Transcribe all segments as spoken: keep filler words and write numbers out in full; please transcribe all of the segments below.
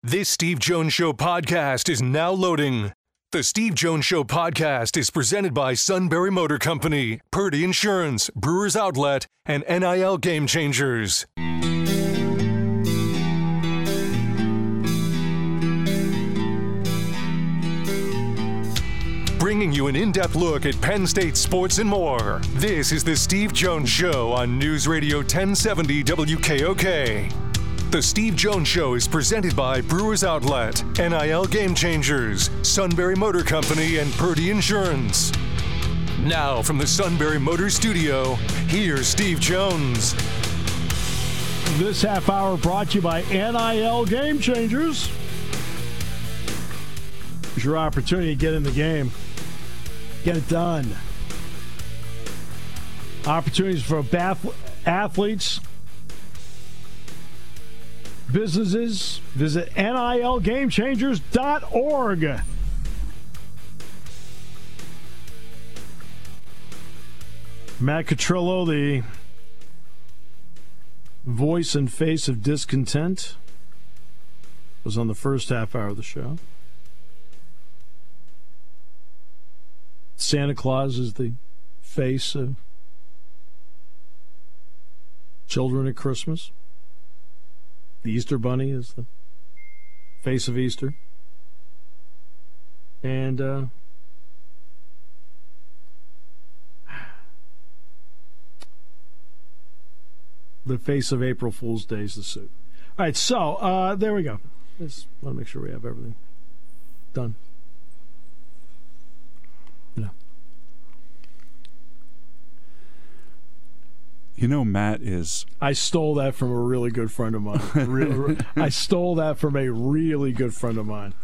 This Steve Jones Show podcast is now loading. The Steve Jones Show podcast is presented by Sunbury Motor Company, Purdy Insurance, Brewers Outlet, and N I L Game Changers. Bringing you an in-depth look at Penn State sports and more. This is the Steve Jones Show on News Radio ten seventy W K O K. The Steve Jones Show is presented by Brewers Outlet, N I L Game Changers, Sunbury Motor Company, and Purdy Insurance. Now from the Sunbury Motor Studio, here's Steve Jones. This half hour brought to you by N I L Game Changers. It's your opportunity to get in the game. Get it done. Opportunities for bath- athletes, businesses. Visit N I L game changers dot org. Matt Catrillo, the voice and face of discontent, was on the first half hour of the show. Santa Claus is the face of children at Christmas. The Easter Bunny is the face of Easter. And uh, the face of April Fool's Day is the suit. All right, so uh, there we go. Just want to make sure we have everything done. Yeah. You know, Matt is... I stole that from a really good friend of mine. Re- I stole that from a really good friend of mine.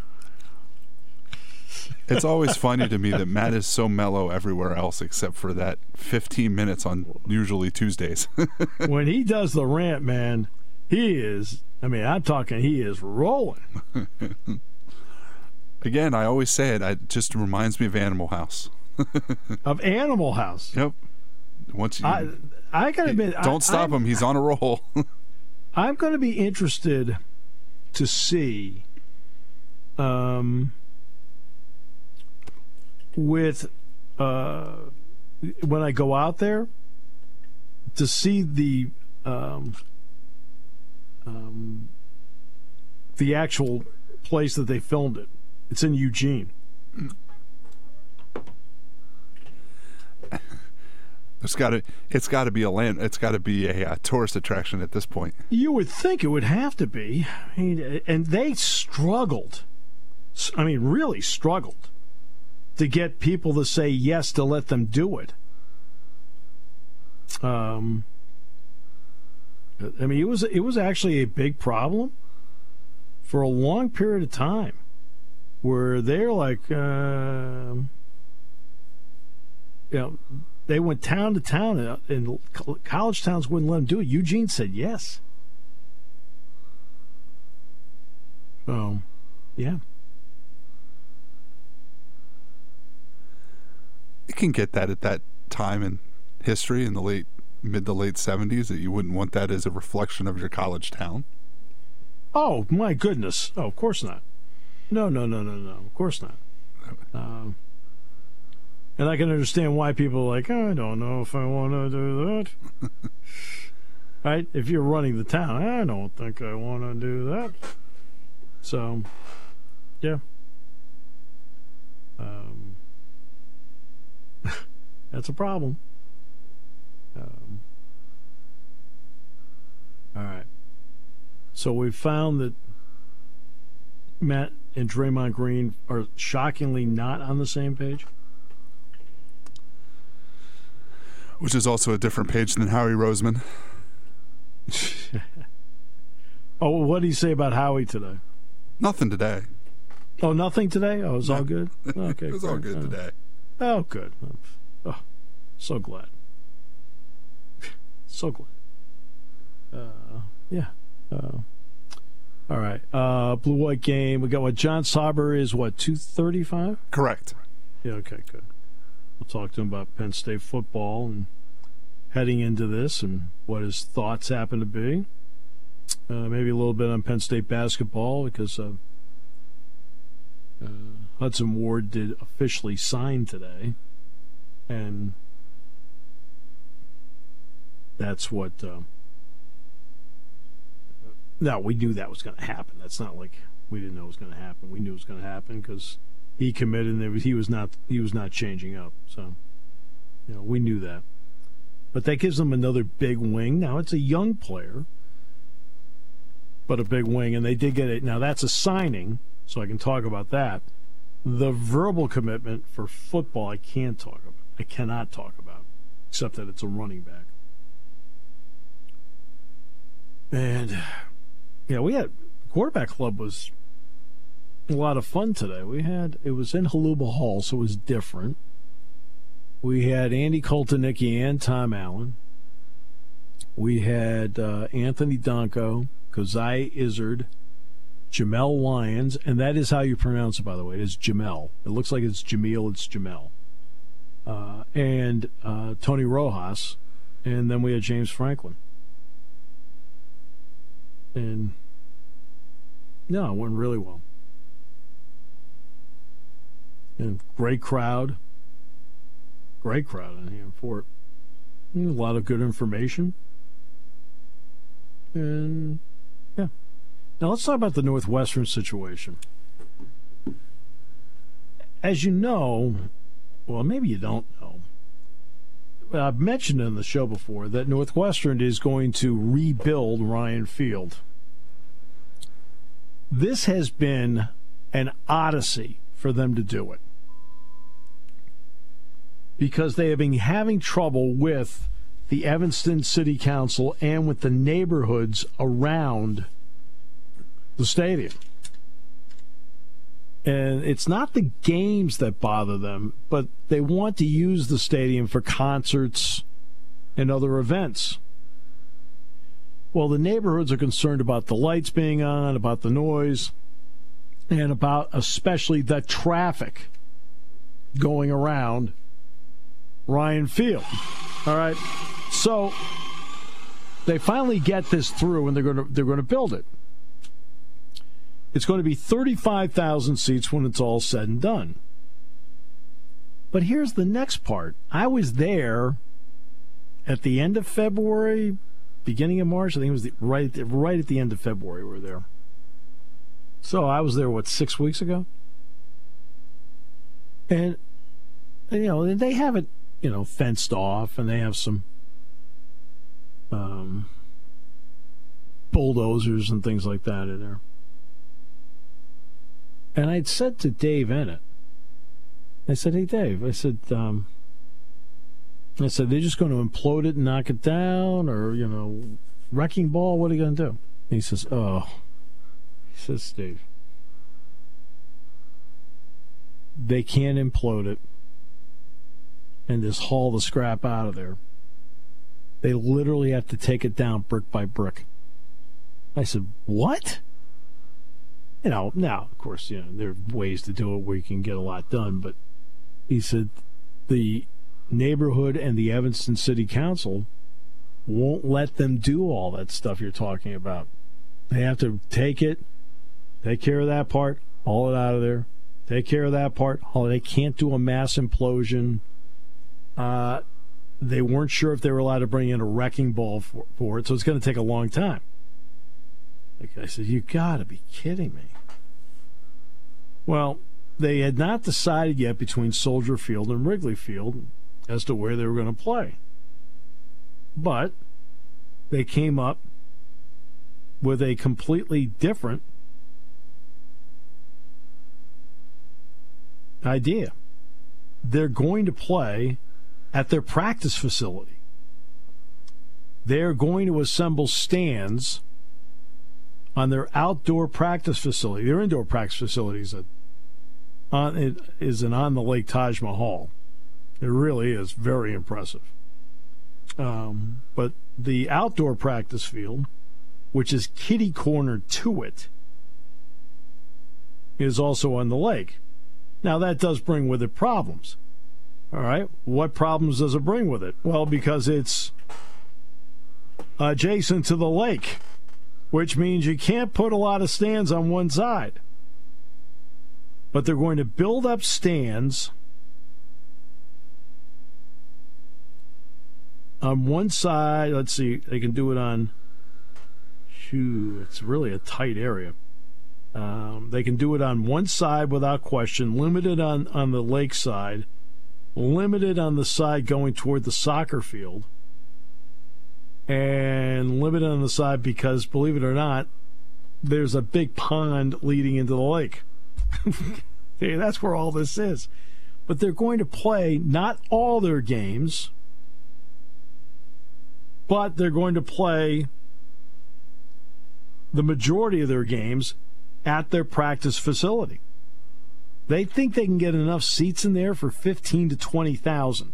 It's always funny to me that Matt is so mellow everywhere else except for that fifteen minutes on usually Tuesdays. When he does the rant, man, he is... I mean, I'm talking he is rolling. Again, I always say it. It just reminds me of Animal House. Of Animal House. Yep. Once you, I, I gotta admit, don't I, stop I'm, him. He's on a roll. I'm going to be interested to see, um, with uh, when I go out there, to see the um, um, the actual place that they filmed it. It's in Eugene. It's got to. It's got to be a land. It's got to be a, a tourist attraction at this point. You would think it would have to be. I mean, and they struggled. I mean, really struggled to get people to say yes to let them do it. Um. I mean, it was it was actually a big problem for a long period of time, where they're like, uh, you know. They went town to town, and college towns wouldn't let them do it. Eugene said yes. So, yeah. You can get that at that time in history in the late, mid to late seventies, that you wouldn't want that as a reflection of your college town. Oh, my goodness. Oh, of course not. No, no, no, no, no. Of course not. Um, And I can understand why people are like, oh, I don't know if I want to do that. Right? If you're running the town, I don't think I want to do that. So, yeah. Um, that's a problem. Um, all right. So we found that Matt and Draymond Green are shockingly not on the same page. Which is also a different page than Howie Roseman. Oh, what did he say about Howie today? Nothing today. Oh, nothing today? Oh, it was no. all good? Okay, it was great. all good oh. today. Oh, good. Oh, so glad. So glad. Uh, yeah. Uh, all right. Uh, Blue-White game. We got what? John Sauber is what, two thirty-five? Correct. Yeah, okay, good. We'll talk to him about Penn State football and heading into this and what his thoughts happen to be. Uh, maybe a little bit on Penn State basketball because uh, uh, Hudson Ward did officially sign today. And that's what... Uh, no, we knew that was going to happen. That's not like we didn't know it was going to happen. We knew it was going to happen because he committed and there was, he was not he was not changing up. So, you know, we knew that. But that gives them another big wing. Now, it's a young player, but a big wing. And they did get it. Now, that's a signing, so I can talk about that. The verbal commitment for football, I can't talk about. I cannot talk about, except that it's a running back. And, yeah, we had, quarterback club was a lot of fun today. We had, it was in Haluba Hall, so it was different. We had Andy Koltanicki and Tom Allen. We had uh, Anthony Donko, Kozai Izzard, Jamel Lyons, and that is how you pronounce it, by the way. It is Jamel. It looks like it's Jamil, it's Jamel. Uh, and uh, Tony Rojas, and then we had James Franklin. And, no, it went really well. And great crowd. Great crowd in here for it. A lot of good information. And, yeah. Now let's talk about the Northwestern situation. As you know, well, maybe you don't know, I've mentioned in the show before that Northwestern is going to rebuild Ryan Field. This has been an odyssey for them to do it, because they have been having trouble with the Evanston City Council and with the neighborhoods around the stadium. And it's not the games that bother them, but they want to use the stadium for concerts and other events. Well, the neighborhoods are concerned about the lights being on, about the noise, and about especially the traffic going around Ryan Field. All right. So they finally get this through, and they're going to they're going to build it. It's going to be thirty-five thousand seats when it's all said and done. But here's the next part. I was there at the end of February, beginning of March. I think it was the, right at the, right at the end of February we were there. So I was there, what, six weeks ago? And, and you know, they have it, you know, fenced off, and they have some um, bulldozers and things like that in there. And I'd said to Dave Ennett, I said, hey, Dave, I said, um, I said, they're just going to implode it and knock it down, or, you know, wrecking ball, what are you going to do? And he says, oh, he says, Steve, they can't implode it and just haul the scrap out of there. They literally have to take it down brick by brick. I said, what? You know, now, of course, you know, there are ways to do it where you can get a lot done, but he said the neighborhood and the Evanston City Council won't let them do all that stuff you're talking about. They have to take it, take care of that part, haul it out of there, take care of that part, haul it. They can't do a mass implosion. Uh, they weren't sure if they were allowed to bring in a wrecking ball for, for it, so it's going to take a long time. Like I said, you got to be kidding me. Well, they had not decided yet between Soldier Field and Wrigley Field as to where they were going to play. But they came up with a completely different idea. They're going to play at their practice facility. They're going to assemble stands on their outdoor practice facility. Their indoor practice facility is, a, on, it is an on the Lake Taj Mahal. It really is very impressive. Um, but the outdoor practice field, which is kitty corner to it, is also on the lake. Now, that does bring with it problems. All right? What problems does it bring with it? Well, because it's adjacent to the lake. which means you can't put a lot of stands on one side. But they're going to build up stands on one side. Let's see, they can do it on, shoo, it's really a tight area. Um, they can do it on one side without question, limited on, on the lake side, limited on the side going toward the soccer field, and limited on the side because, believe it or not, there's a big pond leading into the lake. Hey, that's where all this is. But they're going to play not all their games, but they're going to play the majority of their games at their practice facility. They think they can get enough seats in there for fifteen to twenty thousand.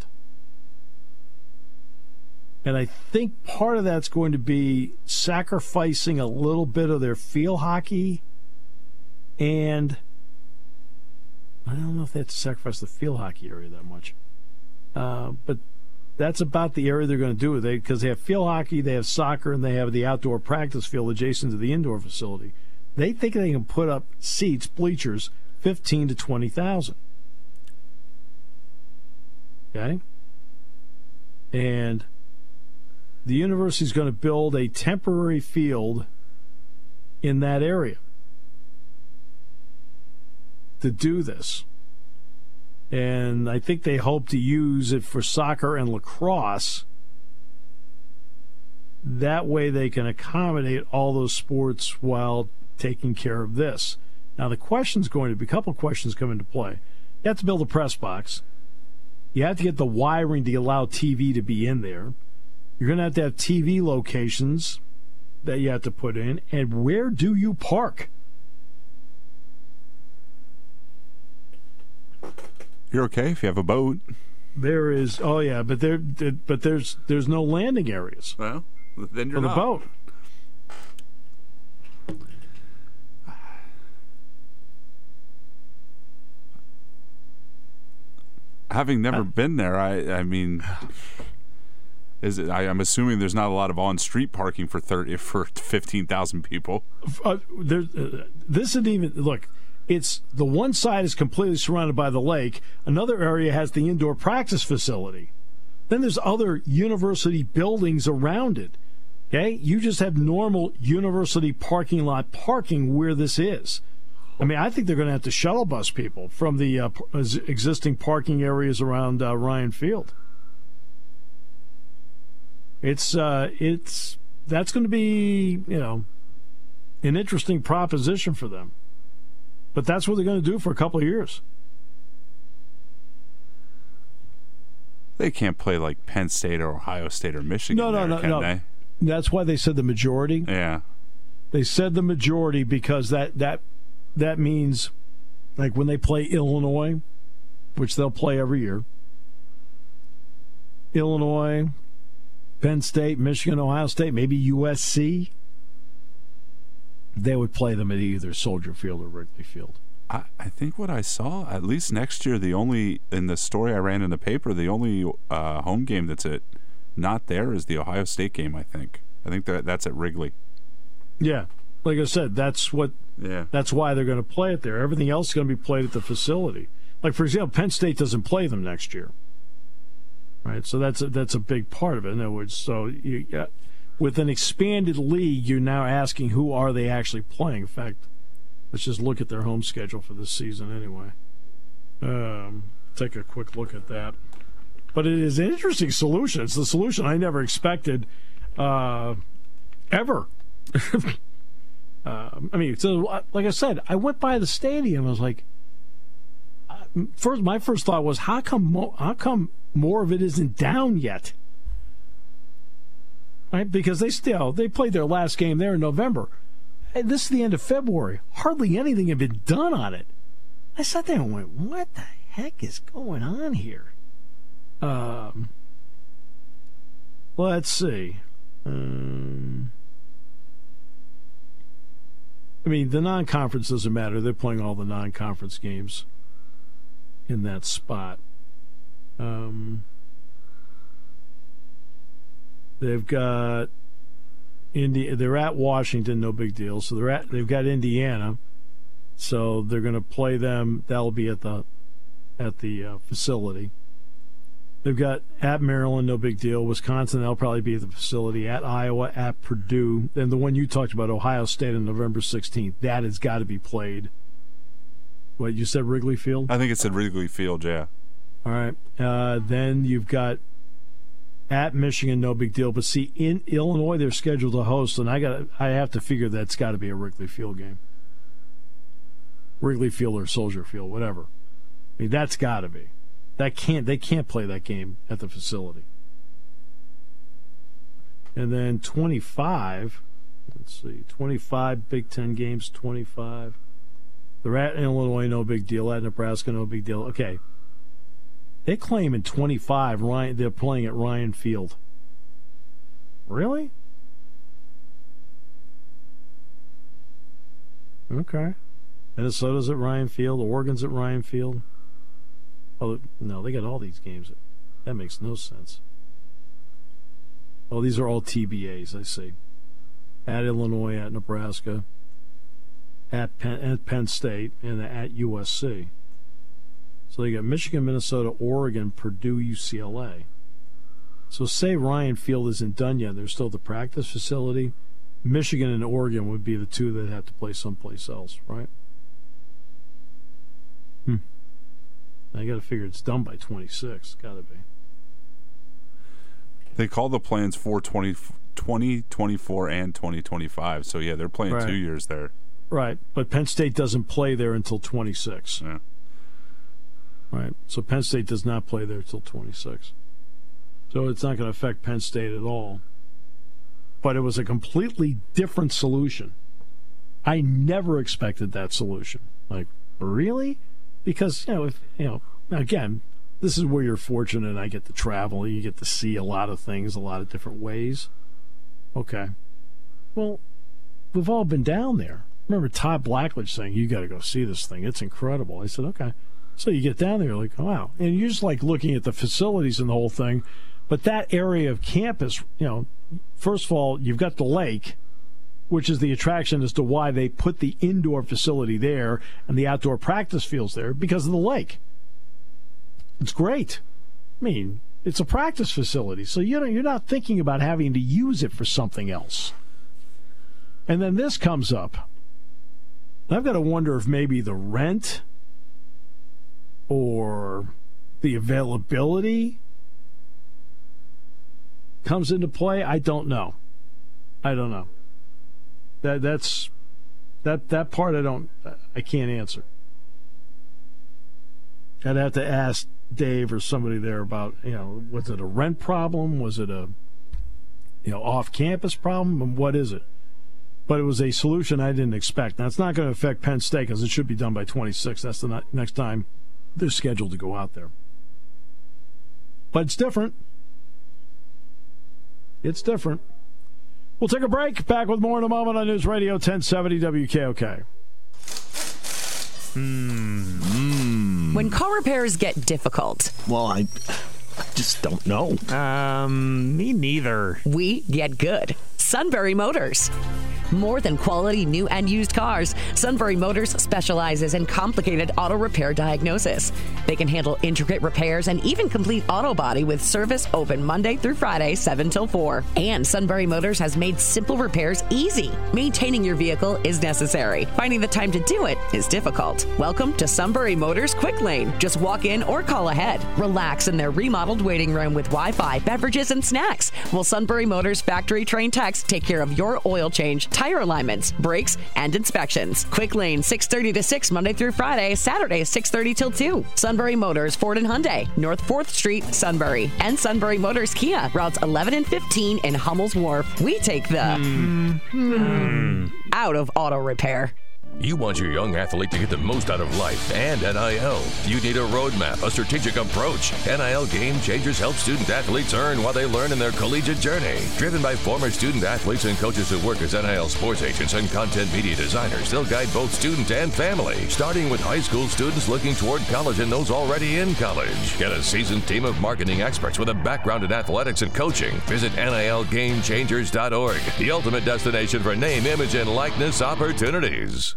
And I think part of that's going to be sacrificing a little bit of their field hockey, and I don't know if they have to sacrifice the field hockey area that much. Uh, but that's about the area they're going to do it. They because they have field hockey, they have soccer, and they have the outdoor practice field adjacent to the indoor facility. They think they can put up seats, bleachers, fifteen to twenty thousand. Okay? And the university is going to build a temporary field in that area to do this. And I think they hope to use it for soccer and lacrosse. That way they can accommodate all those sports while taking care of this. Now, the question's going to be, a couple of questions come into play. You have to build a press box. You have to get the wiring to allow T V to be in there. You're going to have to have T V locations that you have to put in. And where do you park? You're okay if you have a boat. There is, oh yeah, but there, but there's there's no landing areas. Well, then you're for the not. boat. Having never uh, been there, I I mean, is it? I, I'm assuming there's not a lot of on-street parking for thirty for fifteen thousand people. Uh, there, uh, this isn't even look. It's the one side is completely surrounded by the lake. Another area has the indoor practice facility. Then there's other university buildings around it. Okay, you just have normal university parking lot parking where this is. I mean, I think they're going to have to shuttle bus people from the uh, existing parking areas around uh, Ryan Field. It's uh, it's that's going to be, you know, an interesting proposition for them. But that's what they're going to do for a couple of years. They can't play like Penn State or Ohio State or Michigan. No, no, there, no, can no. They? That's why they said the majority. Yeah, they said the majority because that that that means, like when they play Illinois, which they'll play every year. Illinois, Penn State, Michigan, Ohio State, maybe U S C. They would play them at either Soldier Field or Wrigley Field. I, I think what I saw, at least next year, the only, in the story I ran in the paper, the only uh, home game that's at, not there is the Ohio State game, I think. I think that that's at Wrigley. Yeah. Like I said, that's what. Yeah. That's why they're going to play it there. Everything else is going to be played at the facility. Like, for example, Penn State doesn't play them next year. Right? So that's a, that's a big part of it. In other words, so you got... With an expanded league, you're now asking who are they actually playing. In fact, let's just look at their home schedule for this season anyway. Um, take a quick look at that. But it is an interesting solution. It's the solution I never expected uh, ever. uh, I mean, so like I said, I went by the stadium. I was like, first, my first thought was, how come, mo- how come more of it isn't down yet? Right, because they still they played their last game there in November. And this is the end of February. Hardly anything had been done on it. I sat there and went, "What the heck is going on here?" Um, let's see. Um, I mean, the non-conference doesn't matter. They're playing all the non-conference games in that spot. Um. They've got Indi- they're at Washington, no big deal. So they're at, they've got Indiana, so they're going to play them. That'll be at the at the uh, facility. They've got at Maryland, no big deal. Wisconsin, they'll probably be at the facility. At Iowa, at Purdue. And the one you talked about, Ohio State, on November sixteenth, that has got to be played. What, you said Wrigley Field? I think it said Wrigley Field, yeah. All right. Uh, then you've got at Michigan, no big deal. But see, in Illinois, they're scheduled to host, and I got I have to figure that's got to be a Wrigley Field game. Wrigley Field or Soldier Field, whatever. I mean, that's got to be. That can't they can't play that game at the facility. And then twenty-five, let's see, twenty-five Big Ten games, twenty-five. They're at Illinois, no big deal. At Nebraska, no big deal. Okay. They claim in twenty-five Ryan, they're playing at Ryan Field. Really? Okay. Minnesota's at Ryan Field. Oregon's at Ryan Field. Oh, no, they got all these games. That makes no sense. Oh, these are all T B As, I see. At Illinois, at Nebraska, at Penn, at Penn State, and at U S C. So they got Michigan, Minnesota, Oregon, Purdue, U C L A. So say Ryan Field isn't done yet. There's still the practice facility. Michigan and Oregon would be the two that have to play someplace else, right? Hmm. I got to figure it's done by twenty-six. Got to be. They call the plans for twenty, twenty twenty-four and twenty twenty-five. So, yeah, they're playing right. two years there. Right, but Penn State doesn't play there until twenty-six. Yeah. Right, so Penn State does not play there until twenty-six. So it's not going to affect Penn State at all. But it was a completely different solution. I never expected that solution. Like, really? Because, you know, if, you know, again, this is where you're fortunate and I get to travel. You get to see a lot of things, a lot of different ways. Okay. Well, we've all been down there. Remember Todd Blackledge saying, you got to go see this thing. It's incredible. I said, okay. So you get down there, you're like, oh, wow. And you're just like looking at the facilities and the whole thing. But that area of campus, you know, first of all, you've got the lake, which is the attraction as to why they put the indoor facility there and the outdoor practice fields there, because of the lake. It's great. I mean, it's a practice facility, so you know, you're not thinking about having to use it for something else. And then this comes up. I've got to wonder if maybe the rent or the availability comes into play. I don't know. I don't know. That that's that that part I don't I can't answer. I'd have to ask Dave or somebody there about, you know, was it a rent problem? Was it a, you know, off-campus problem? And what is it? But it was a solution I didn't expect. Now, it's not going to affect Penn State because it should be done by twenty-six. That's the next time they're scheduled to go out there. But it's different. It's different. We'll take a break. Back with more in a moment on News Radio ten seventy W K O K. Mm. When car repairs get difficult. Well, I, I just don't know. Um, me neither. We get good. Sunbury Motors. More than quality new and used cars, Sunbury Motors specializes in complicated auto repair diagnosis. They can handle intricate repairs and even complete auto body with service open Monday through Friday, seven till four. And Sunbury Motors has made simple repairs easy. Maintaining your vehicle is necessary. Finding the time to do it is difficult. Welcome to Sunbury Motors Quick Lane. Just walk in or call ahead. Relax in their remodeled waiting room with Wi-Fi, beverages, and snacks. While Sunbury Motors factory-trained techs take care of your oil change, tire alignments, brakes, and inspections. Quick Lane, six thirty to six, Monday through Friday, Saturday, six thirty till two. Sunbury Motors, Ford and Hyundai, North fourth Street, Sunbury. And Sunbury Motors Kia, routes eleven and fifteen in Hummel's Wharf. We take the mm. Mm. out of auto repair. You want your young athlete to get the most out of life and N I L. You need a roadmap, a strategic approach. N I L Game Changers help student athletes earn while they learn in their collegiate journey. Driven by former student athletes and coaches who work as N I L sports agents and content media designers, they'll guide both student and family, starting with high school students looking toward college and those already in college. Get a seasoned team of marketing experts with a background in athletics and coaching. Visit N I L game changers dot org, the ultimate destination for name, image, and likeness opportunities.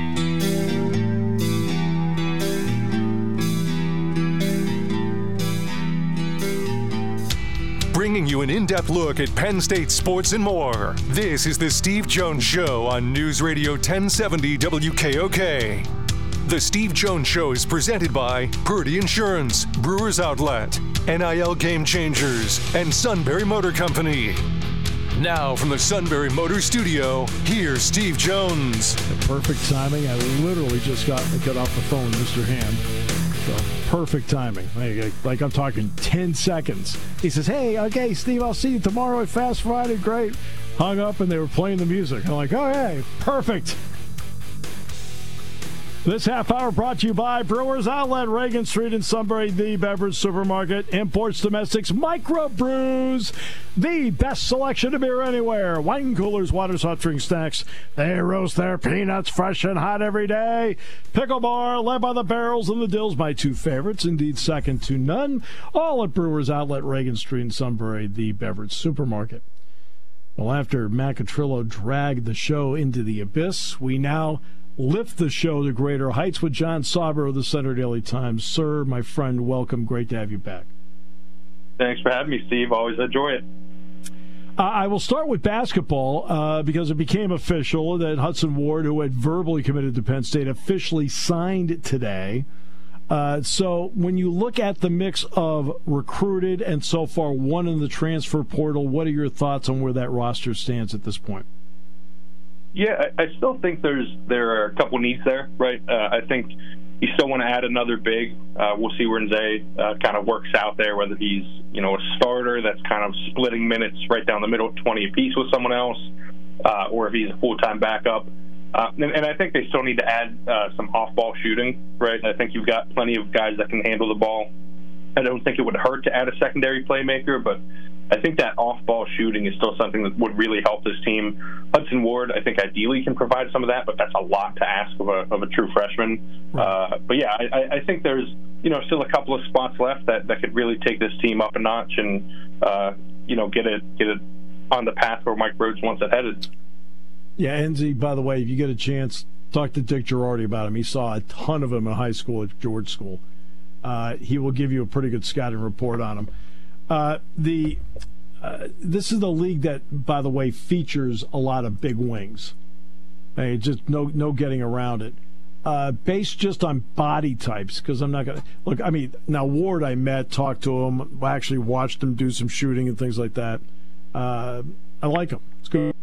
Bringing you an in-depth look at Penn State sports and more. This is the Steve Jones Show on News Radio ten seventy W K O K. The Steve Jones Show is presented by Purdy Insurance, Brewers Outlet, N I L Game Changers, and Sunbury Motor Company. Now from the Sunbury Motor Studio, here's Steve Jones. Perfect timing. I literally just got got off the phone with Mister Ham. So perfect timing. Like, like I'm talking ten seconds. He says, hey, okay, Steve, I'll see you tomorrow at Fast Friday. Great. Hung up and they were playing the music. I'm like, okay, perfect. This half hour brought to you by Brewers Outlet, Reagan Street in Sunbury, the beverage supermarket, imports, domestics, microbrews, the best selection of beer anywhere. Wine coolers, waters, hot drink snacks. They roast their peanuts fresh and hot every day. Pickle bar, led by the barrels and the dills, my two favorites, indeed second to none. All at Brewers Outlet, Reagan Street in Sunbury, the beverage supermarket. Well, after Matt Catrillo dragged the show into the abyss, we now lift the show to greater heights with John Sauber of the Center Daily Times. Sir, my friend, welcome. Great to have you back. Thanks for having me, Steve. Always enjoy it. Uh, I will start with basketball uh, because it became official that Hudson Ward, who had verbally committed to Penn State, officially signed today. Uh, so when you look at the mix of recruited and so far one in the transfer portal, what are your thoughts on where that roster stands at this point? Yeah, I, I still think there's there are a couple needs there, right? Uh, I think you still want to add another big. Uh, we'll see where Nze uh, kind of works out there, whether he's you know a starter that's kind of splitting minutes right down the middle, twenty apiece with someone else, uh, or if he's a full-time backup. Uh, and, and I think they still need to add uh, some off-ball shooting, right? I think you've got plenty of guys that can handle the ball. I don't think it would hurt to add a secondary playmaker, but I think that off-ball shooting is still something that would really help this team. Hudson Ward, I think, ideally can provide some of that, but that's a lot to ask of a, of a true freshman. Uh, but, yeah, I, I think there's, you know, still a couple of spots left that, that could really take this team up a notch and, uh, you know, get it, get it on the path where Mike Rhodes wants it headed. Yeah, Enzi, by the way, if you get a chance, talk to Dick Girardi about him. He saw a ton of him in high school at George School. Uh, he will give you a pretty good scouting report on him. Uh, the uh, this is the league that, by the way, features a lot of big wings. Hey, just no no getting around it. Uh, based just on body types, because I'm not going to look. I mean, now Ward, I met, talked to him, I actually watched him do some shooting and things like that. Uh, I like him. It's good.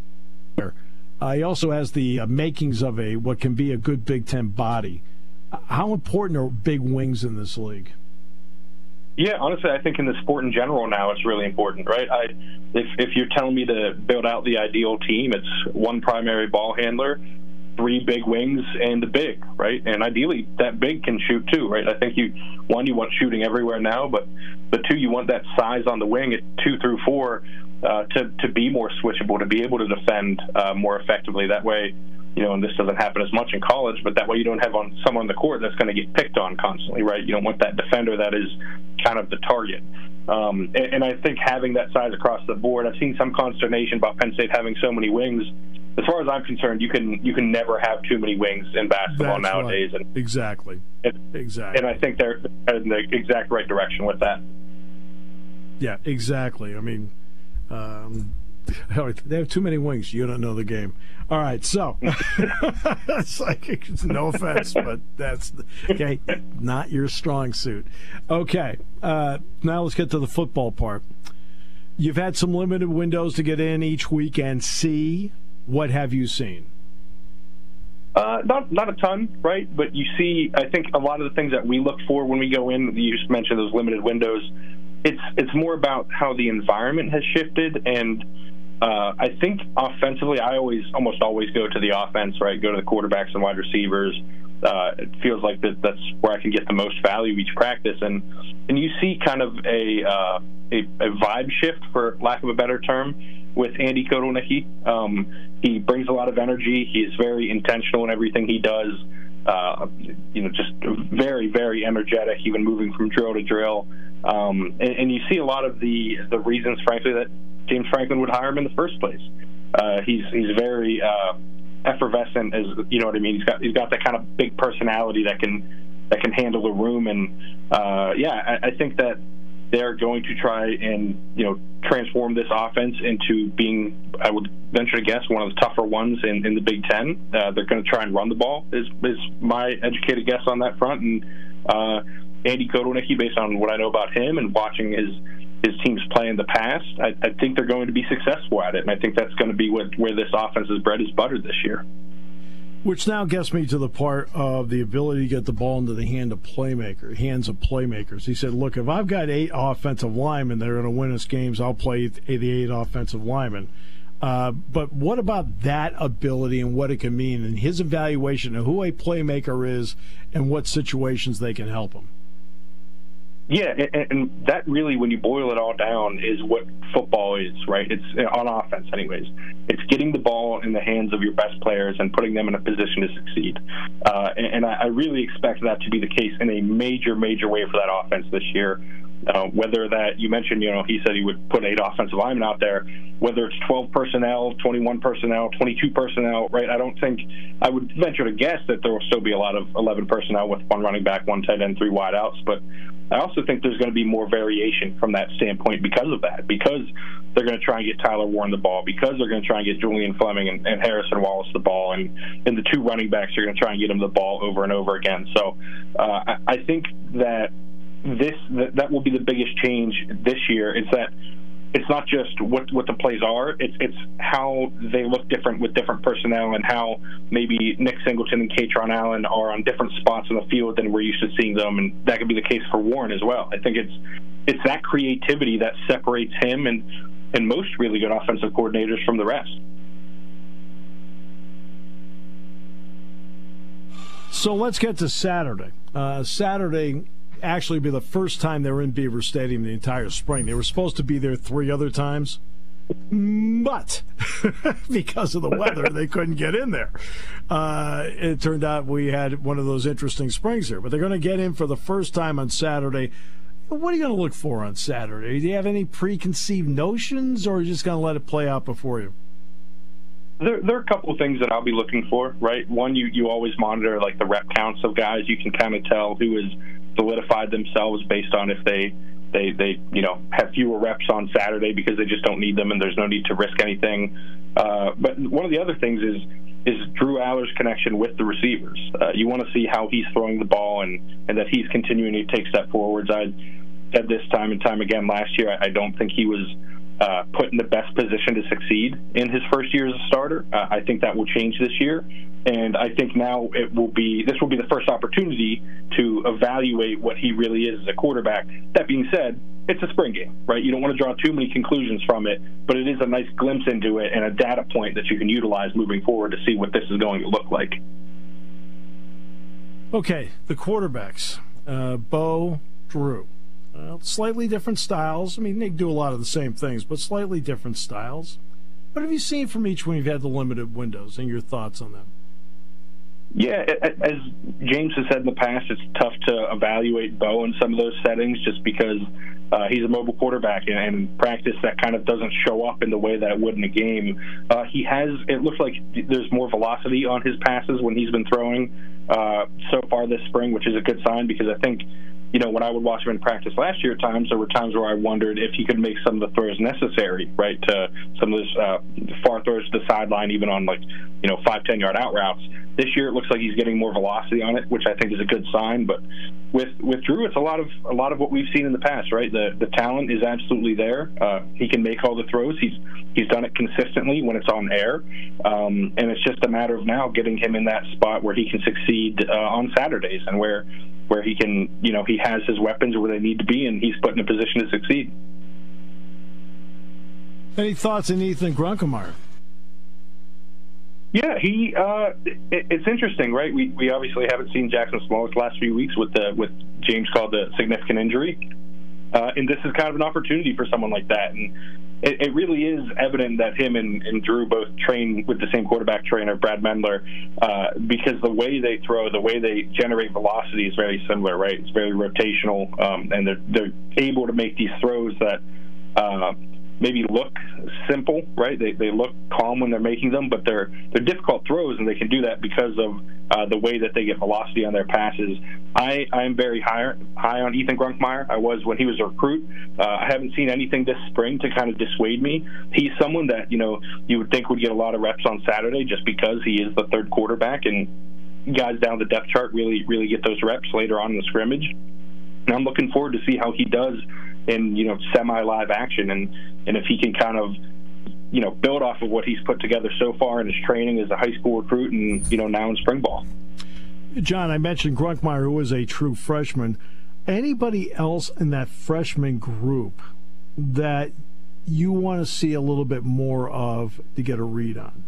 Uh, he also has the uh, makings of a what can be a good Big Ten body. How important are big wings in this league? Yeah, honestly, I think in the sport in general now it's really important, right? I, if if you're telling me to build out the ideal team, it's one primary ball handler, three big wings, and the big, right? And ideally, that big can shoot too, right? I think you one you want shooting everywhere now, but the two you want that size on the wing at two through four uh, to to be more switchable, to be able to defend uh, more effectively. That way, you know, and this doesn't happen as much in college, but that way you don't have on someone on the court that's going to get picked on constantly, right? You don't want that defender that is kind of the target. Um, and, and I think having that size across the board, I've seen some consternation about Penn State having so many wings. As far as I'm concerned, you can you can never have too many wings in basketball That's nowadays. Right. And, exactly. And, exactly. And I think they're in the exact right direction with that. Yeah, exactly. I mean, um, they have too many wings. You don't know the game. All right, so it's like no offense, but that's okay. Not your strong suit. Okay, uh, now let's get to the football part. You've had some limited windows to get in each week and see. What have you seen? Uh, not not a ton, right? But you see, I think a lot of the things that we look for when we go in. You just mentioned those limited windows. It's it's more about how the environment has shifted and Uh, I think offensively, I always, almost always go to the offense, right? Go to the quarterbacks and wide receivers. Uh, it feels like that that's where I can get the most value each practice, and and you see kind of a uh, a, a vibe shift, for lack of a better term, with Andy Kotelnicki. Um, he brings a lot of energy. He is very intentional in everything he does. Uh, you know, just very, very energetic, even moving from drill to drill. Um, and, and you see a lot of the the reasons, frankly, that James Franklin would hire him in the first place. Uh, he's he's very uh, effervescent, as you know what I mean. He's got he's got that kind of big personality that can that can handle the room, and uh, yeah, I, I think that they're going to try and you know transform this offense into being, I would venture to guess, one of the tougher ones in, in the Big Ten. Uh, they're going to try and run the ball, is is my educated guess on that front. And uh, Andy Kotelnicki, based on what I know about him and watching his his teams play in the past, I, I think they're going to be successful at it, and I think that's going to be what where this offense's bread is buttered this year. Which now gets me to the part of the ability to get the ball into the hand of playmaker, hands of playmakers. He said, look, if I've got eight offensive linemen that are going to win us games, I'll play the eight offensive linemen. Uh, but what about that ability and what it can mean, and his evaluation of who a playmaker is and what situations they can help him? Yeah, and, and that really, when you boil it all down, is what football is, right? It's on offense, anyways. It's getting the ball in the hands of your best players and putting them in a position to succeed. Uh, and and I really expect that to be the case in a major, major way for that offense this year. Uh, whether that, you mentioned, you know, he said he would put eight offensive linemen out there, whether it's twelve personnel, twenty-one personnel, twenty-two personnel, right? I don't think, I would venture to guess that there will still be a lot of eleven personnel with one running back, one tight end, three wideouts, but I also think there's going to be more variation from that standpoint because of that, because they're going to try and get Tyler Warren the ball, because they're going to try and get Julian Fleming and, and Harrison Wallace the ball, and, and the two running backs are going to try and get them the ball over and over again. So uh, I, I think that this that, that will be the biggest change this year. It's that it's not just what what the plays are, it's it's how they look different with different personnel, and how maybe Nick Singleton and Katron Allen are on different spots in the field than we're used to seeing them, and that could be the case for Warren as well. I think it's it's that creativity that separates him and and most really good offensive coordinators from the rest. So let's get to Saturday. Uh, Saturday actually be the first time they were in Beaver Stadium the entire spring. They were supposed to be there three other times, but because of the weather, they couldn't get in there. Uh, it turned out we had one of those interesting springs here, but they're going to get in for the first time on Saturday. What are you going to look for on Saturday? Do you have any preconceived notions, or are you just going to let it play out before you? There, there are a couple of things that I'll be looking for, right? One, you, you always monitor like the rep counts of guys. You can kind of tell who is solidified themselves based on if they, they, they, you know, have fewer reps on Saturday because they just don't need them and there's no need to risk anything. Uh, but one of the other things is is Drew Aller's connection with the receivers. Uh, you want to see how he's throwing the ball and, and that he's continuing to take step forwards. I said this time and time again last year, I, I don't think he was uh, put in the best position to succeed in his first year as a starter. Uh, I think that will change this year. And I think now it will be, this will be the first opportunity to evaluate what he really is as a quarterback. That being said, it's a spring game, right? You don't want to draw too many conclusions from it, but it is a nice glimpse into it and a data point that you can utilize moving forward to see what this is going to look like. Okay, the quarterbacks, uh, Bo, Drew. Uh, slightly different styles. I mean, they do a lot of the same things, but slightly different styles. What have you seen from each when you've had the limited windows, and your thoughts on them? Yeah, as James has said in the past, it's tough to evaluate Bo in some of those settings just because uh, he's a mobile quarterback, and in practice that kind of doesn't show up in the way that it would in a game. Uh, he has, it looks like there's more velocity on his passes when he's been throwing uh, so far this spring, which is a good sign because I think, you know, when I would watch him in practice last year at times, there were times where I wondered if he could make some of the throws necessary, right, to some of those uh, far throws to the sideline, even on, like, you know, five, ten-yard out routes. This year it looks like he's getting more velocity on it, which I think is a good sign. But with with Drew, it's a lot of a lot of what we've seen in the past, right? The the talent is absolutely there. Uh, he can make all the throws. He's he's done it consistently when it's on air, um, and it's just a matter of now getting him in that spot where he can succeed uh, on Saturdays and where where he can, you know, he has his weapons where they need to be, and he's put in a position to succeed. Any thoughts on Ethan Grunkemeyer? Yeah, he. Uh, it, it's interesting, right? We we obviously haven't seen Jackson Smolik the last few weeks with the with James called a significant injury, uh, and this is kind of an opportunity for someone like that. And it, it really is evident that him and, and Drew both train with the same quarterback trainer, Brad Mendler, uh, because the way they throw, the way they generate velocity is very similar, right? It's very rotational, um, and they're they're able to make these throws that. Uh, maybe look simple, right? They they look calm when they're making them, but they're they're difficult throws, and they can do that because of uh, the way that they get velocity on their passes. I I'm very high high on Ethan Grunkemeyer. I was when he was a recruit. Uh, I haven't seen anything this spring to kind of dissuade me. He's someone that you know you would think would get a lot of reps on Saturday just because he is the third quarterback, and guys down the depth chart really really get those reps later on in the scrimmage. And I'm looking forward to see how he does in, you know, semi-live action, and, and if he can kind of, you know, build off of what he's put together so far in his training as a high school recruit and, you know, now in spring ball. John, I mentioned Grunkemeyer, who was a true freshman. Anybody else in that freshman group that you want to see a little bit more of to get a read on?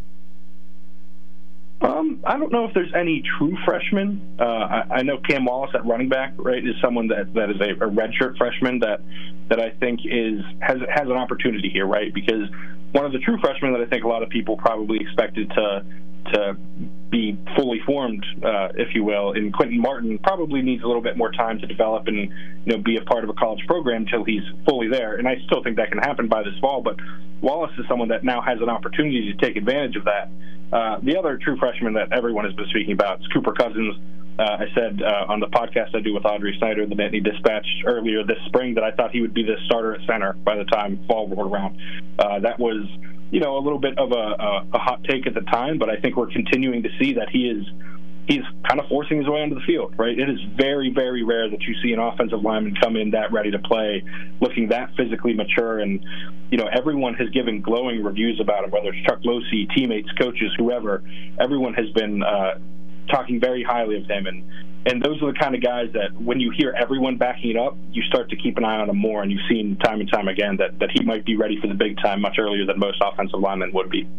Um, I don't know if there's any true freshmen. Uh, I, I know Cam Wallace at running back, right, is someone that, that is a, a redshirt freshman that that I think is has has an opportunity here, right? Because one of the true freshmen that I think a lot of people probably expected to to be fully formed, uh, if you will, in Quentin Martin probably needs a little bit more time to develop and you know be a part of a college program until he's fully there. And I still think that can happen by this fall. But Wallace is someone that now has an opportunity to take advantage of that. Uh, the other true freshman that everyone has been speaking about is Cooper Cousins. Uh, I said uh, on the podcast I do with Audrey Snyder, the Nittany Dispatch, earlier this spring that I thought he would be the starter at center by the time fall rolled around. Uh, that was, you know, a little bit of a, a, a hot take at the time, but I think we're continuing to see that he is he's kind of forcing his way onto the field, right? It is very, very rare that you see an offensive lineman come in that ready to play, looking that physically mature. And, you know, everyone has given glowing reviews about him, whether it's Chuck Losey, teammates, coaches, whoever. Everyone has been uh, talking very highly of him. And, and those are the kind of guys that when you hear everyone backing it up, you start to keep an eye on him more. And you've seen time and time again that, that he might be ready for the big time much earlier than most offensive linemen would be.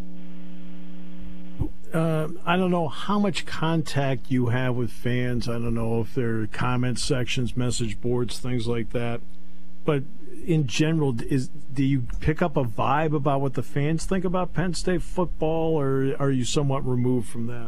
Uh, I don't know how much contact you have with fans. I don't know if there are comment sections, message boards, things like that. But in general, is do you pick up a vibe about what the fans think about Penn State football, or are you somewhat removed from that?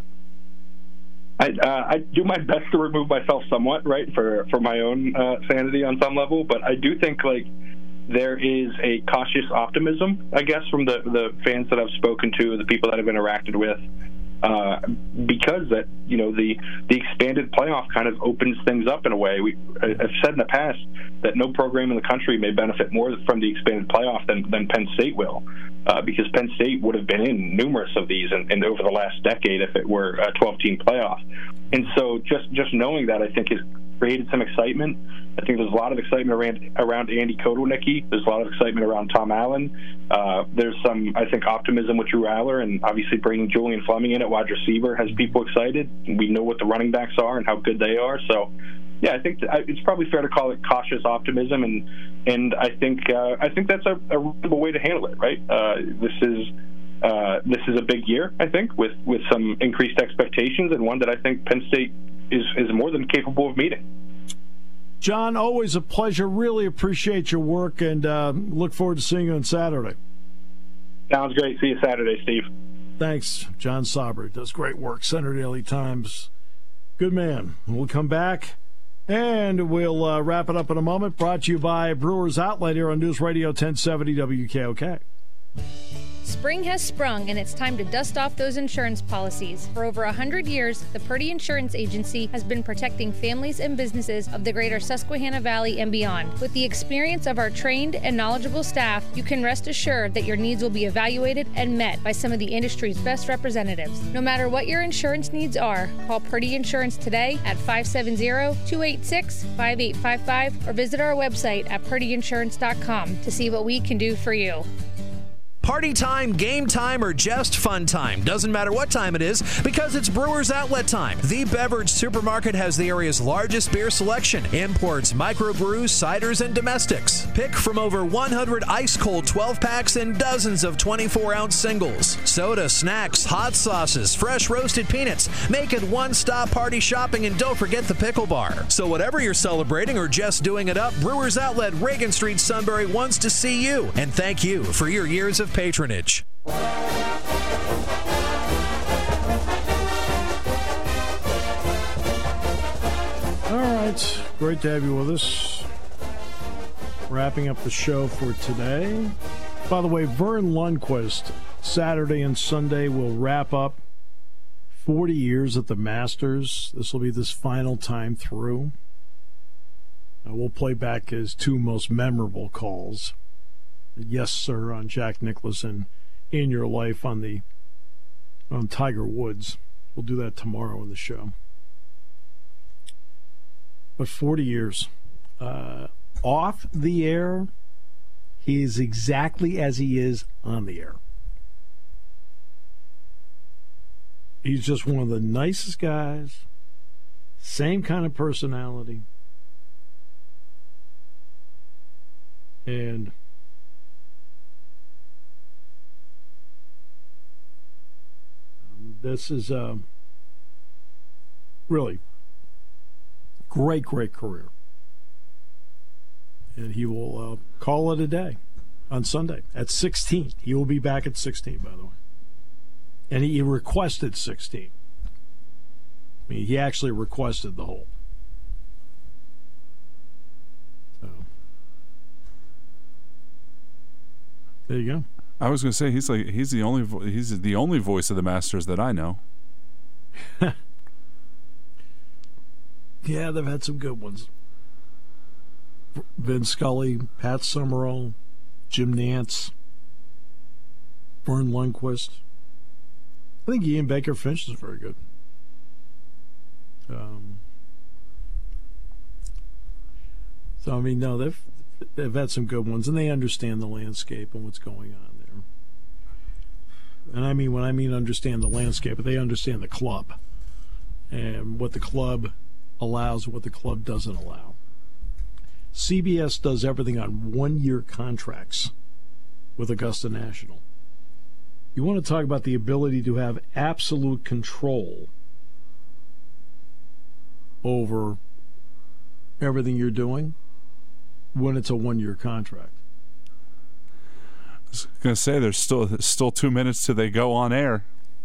I, uh, I do my best to remove myself somewhat, right, for, for my own uh, sanity on some level. But I do think, like, there is a cautious optimism, I guess, from the, the fans that I've spoken to, the people that I've interacted with. Uh, because that you know the the expanded playoff kind of opens things up in a way. We I've said in the past that no program in the country may benefit more from the expanded playoff than, than Penn State will, uh, because Penn State would have been in numerous of these and, and over the last decade if it were a twelve-team playoff. And so just just knowing that, I think, has created some excitement. I think there's a lot of excitement around around Andy Kotelnicki. There's a lot of excitement around Tom Allen. Uh, there's some, I think, optimism with Drew Allar, and obviously bringing Julian Fleming in at wide receiver has people excited. We know what the running backs are and how good they are. So, yeah, I think it's probably fair to call it cautious optimism, and and I think uh, I think that's a, a reasonable way to handle it. Right? Uh, this is. Uh, this is a big year, I think, with, with some increased expectations, and one that I think Penn State is, is more than capable of meeting. John, always a pleasure. Really appreciate your work, and uh, look forward to seeing you on Saturday. Sounds great. See you Saturday, Steve. Thanks. John Sabry does great work. Center Daily Times. Good man. We'll come back, and we'll uh, wrap it up in a moment. Brought to you by Brewers Outlet here on News Radio ten seventy W K O K. Spring has sprung, and it's time to dust off those insurance policies. For over one hundred years, the Purdy Insurance Agency has been protecting families and businesses of the greater Susquehanna Valley and beyond. With the experience of our trained and knowledgeable staff, you can rest assured that your needs will be evaluated and met by some of the industry's best representatives. No matter what your insurance needs are, call Purdy Insurance today at five seven zero, two eight six, five eight five five or visit our website at purdy insurance dot com to see what we can do for you. Party time, game time, or just fun time. Doesn't matter what time it is because it's Brewers Outlet time. The beverage supermarket has the area's largest beer selection. Imports, microbrews, ciders, and domestics. Pick from over one hundred ice-cold twelve-packs and dozens of twenty-four ounce singles. Soda, snacks, hot sauces, fresh roasted peanuts. Make it one-stop party shopping, and don't forget the pickle bar. So whatever you're celebrating or just doing it up, Brewers Outlet, Reagan Street, Sunbury wants to see you. And thank you for your years of patronage. All right. Great to have you with us. Wrapping up the show for today. By the way, Vern Lundquist, Saturday and Sunday, will wrap up forty years at the Masters. This will be this final time through. Uh, we'll play back his two most memorable calls. Yes, sir, on Jack Nicklaus and In Your Life on the on Tiger Woods. We'll do that tomorrow in the show. But forty years. Uh, off the air, he is exactly as he is on the air. He's just one of the nicest guys. Same kind of personality. And um, this is uh, really great, great career. And he will uh, call it a day on Sunday at sixteen. He will be back at sixteen, by the way. And he requested sixteen. I mean, he actually requested the hole. So there you go. I was going to say he's like he's the only vo- he's the only voice of the Masters that I know. Yeah, they've had some good ones. Vin Scully, Pat Summerall, Jim Nantz, Vern Lundquist. I think Ian Baker Finch is very good. Um, so I mean, no, they've they've had some good ones, and they understand the landscape and what's going on there. And I mean, when I mean understand the landscape, they understand the club and what the club allows and what the club doesn't allow. C B S does everything on one-year contracts with Augusta National. You want to talk about the ability to have absolute control over everything you're doing when it's a one-year contract. I was going to say there's still still two minutes till they go on air.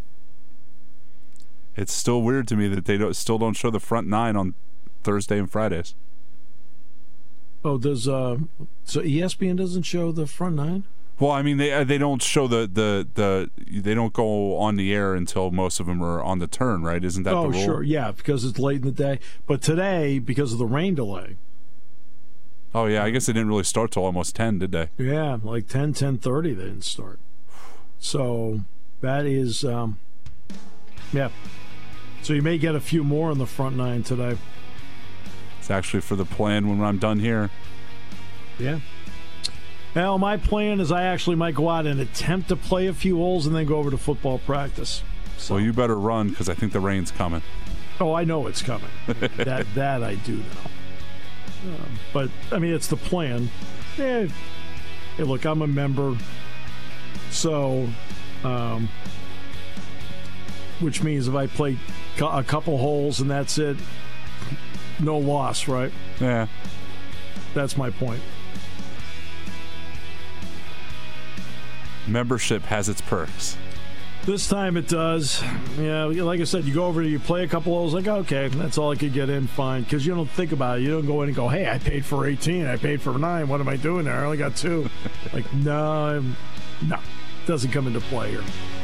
It's still weird to me that they don't, still don't show the front nine on Thursday and Fridays. Oh, does uh, so E S P N doesn't show the front nine? Well, I mean, they they don't show the, the, the they don't go on the air until most of them are on the turn, right? Isn't that oh, the rule? Oh, sure, yeah, because it's late in the day. But today, because of the rain delay. Oh, yeah, I guess they didn't really start till almost ten, did they? Yeah, like ten, ten thirty they didn't start. So that is, um, yeah. So you may get a few more on the front nine today. It's actually for the plan when I'm done here. Yeah. Well, my plan is I actually might go out and attempt to play a few holes and then go over to football practice. So. Well, you better run because I think the rain's coming. Oh, I know it's coming. that that I do know. Uh, but, I mean, it's the plan. Yeah. Hey, look, I'm a member. So, um, which means if I play a couple holes and that's it, no loss, right? Yeah. That's my point. Membership has its perks. This time it does. Yeah, like I said, you go over, you play a couple holes, like, okay, that's all I could get in, fine. Because you don't think about it. You don't go in and go, hey, I paid for eighteen, I paid for nine, what am I doing there? I only got two. Like, no, I'm, no, doesn't come into play here.